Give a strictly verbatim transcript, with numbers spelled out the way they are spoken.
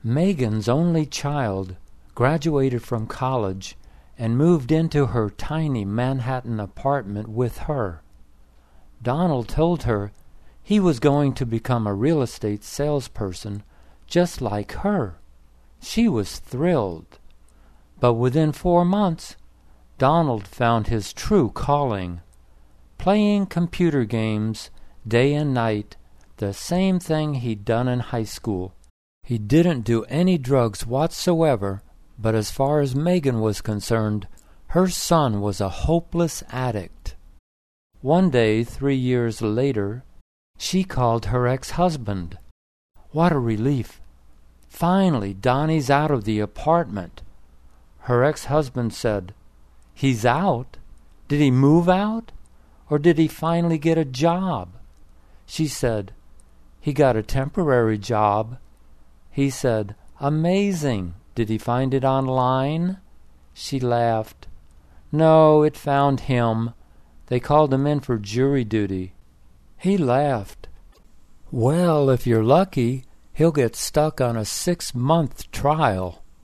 Megan's only child graduated from college and moved into her tiny Manhattan apartment with her. Donald told her he was going to become a real estate salesperson just like her. She was thrilled. But within four months, Donald found his true calling, playing computer games day and night, the same thing he'd done in high school. He didn't do any drugs whatsoever, but as far as Megan was concerned, her son was a hopeless addict. One day, three years later, she called her ex-husband. What a relief. Finally, Donnie's out of the apartment. Her ex-husband said, "He's out? Did he move out? Or did he finally get a job?" She said, "He got a temporary job." He said, "Amazing. Did he find it online?" She laughed. "No, it found him. They called him in for jury duty." He laughed. "Well, if you're lucky, he'll get stuck on a six-month trial."